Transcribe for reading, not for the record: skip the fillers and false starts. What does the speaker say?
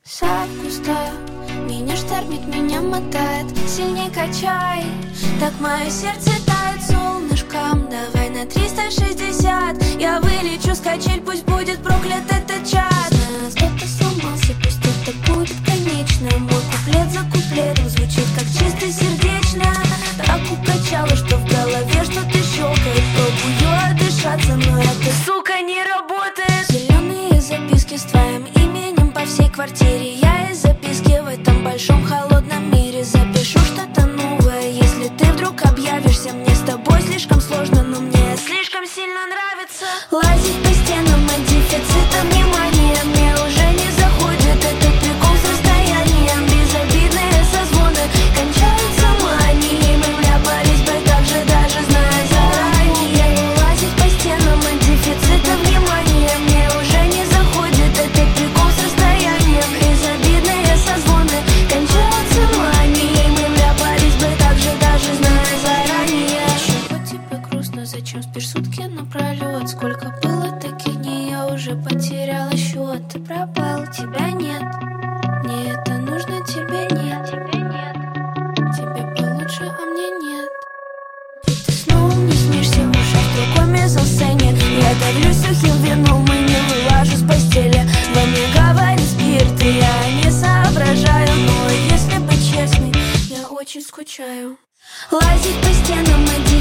Сад густой, меня штормит, меня мотает, сильней качай. Так мое сердце тает солнышком. Давай на 360. Я вылечу с качель, пусть будет проклят этот час. Знаю, кто-то сломался, пусть это будет конечно. Мой куплет за куплетом звучит как чисто сердечно. Так укачало, что в голове что-то щелкает. Пробую отдышаться, но это, сука, не работает. Зеленые записки с твоим именем по всей квартире. Я из записки в этом большом холодном мире запишу что-то новое. Если ты вдруг объявишься, мне с тобой слишком сложно, но мне слишком сильно нравится лазить по стенам от дефицита внимания. Мне уже не заходит этот прикол с расстоянием. Безобидные созвоны кончаются манией. Мы вляпались бы так же, даже зная заранее. Лазить по стенам от дефицита внимания. Мне уже не заходит этот прикол с расстоянием. Безобидные созвоны кончаются манией. Мы вляпались бы так же, даже зная заранее. Чего тебе грустно, зачем спишь сутки напролет? Сколько было таких дней, я уже потеряла счет. Ты пропал, тебя нет. Мне это нужно, тебе нет. Тебе получше, а мне нет. И ты снова мне снишься в ушах в другой мизансцене. Я давлюсь сухим вином и не вылажу с постели. Во мне говорит спирт, и я не соображаю. Но если быть честной, я очень скучаю. Лазить по стенам,